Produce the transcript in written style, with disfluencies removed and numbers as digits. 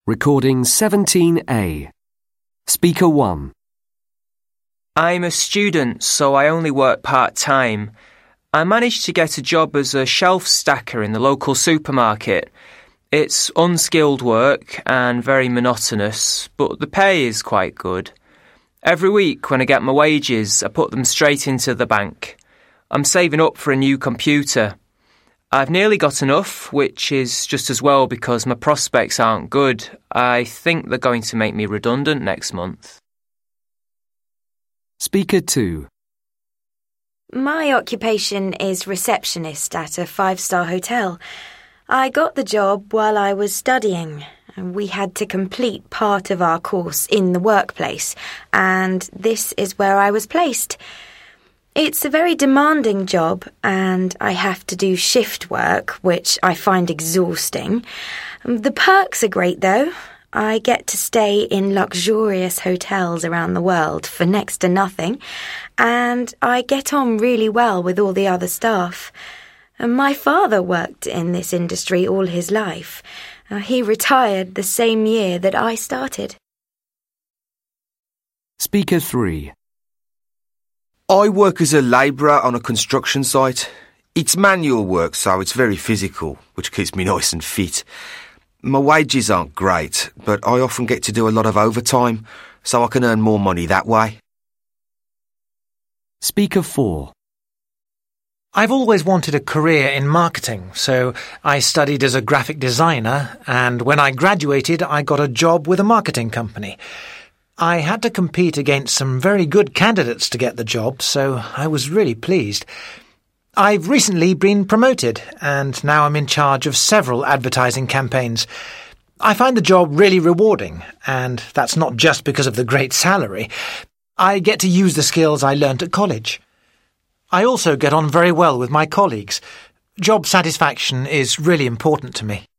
Recording 17A. Speaker 1. I'm a student, so I only work part-time. I managed to get a job as a shelf stacker in the local supermarket. It's unskilled work and very monotonous, but the pay is quite good. Every week when I get my wages, I put them straight into the bank. I'm saving up for a new computer. I've nearly got enough, which is just as well because my prospects aren't good. I think they're going to make me redundant next month. Speaker 2. My occupation is receptionist at a 5-star hotel. I got the job while I was studying. We had to complete part of our course in the workplace, and this is where I was placed. It's a very demanding job, and I have to do shift work, which I find exhausting. The perks are great, though. I get to stay in luxurious hotels around the world for next to nothing, and I get on really well with all the other staff. My father worked in this industry all his life. He retired the same year that I started. Speaker 3. I work as a labourer on a construction site. It's manual work, so it's very physical, which keeps me nice and fit. My wages aren't great, but I often get to do a lot of overtime, so I can earn more money that way. Speaker 4. I've always wanted a career in marketing, so I studied as a graphic designer, and when I graduated, I got a job with a marketing company. I had to compete against some very good candidates to get the job, so I was really pleased. I've recently been promoted, and now I'm in charge of several advertising campaigns. I find the job really rewarding, and that's not just because of the great salary. I get to use the skills I learnt at college. I also get on very well with my colleagues. Job satisfaction is really important to me.